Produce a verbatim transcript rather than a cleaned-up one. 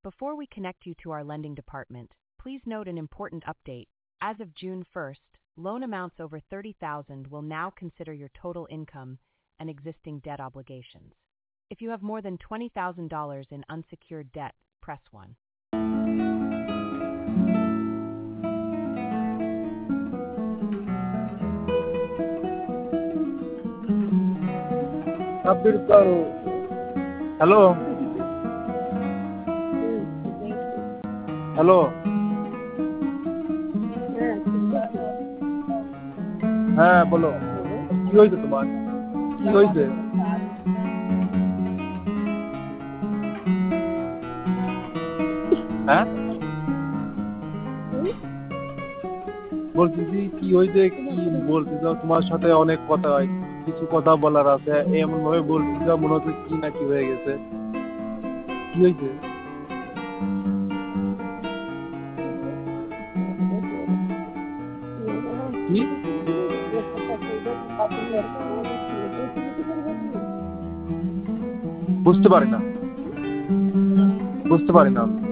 Before we connect you to our lending department, please note an important update. As of June first, loan amounts over thirty thousand dollars will now consider your total income and existing debt obligations. If you have more than twenty thousand dollars in unsecured debt, press one. Hello hello হ্যাঁ বলো কি হয়েছে তোমার কি হয়েছে হ্যাঁ বলতেছি কি হয়েছে কি বলতে চাও তোমার সাথে অনেক কথা হয় কিছু কথা বলার আছে এমন ভাবে বলতে চাও মনে হচ্ছে কি না কি হয়ে গেছে কি হয়েছে কি বুঝতে পারি না বুঝতে পারি না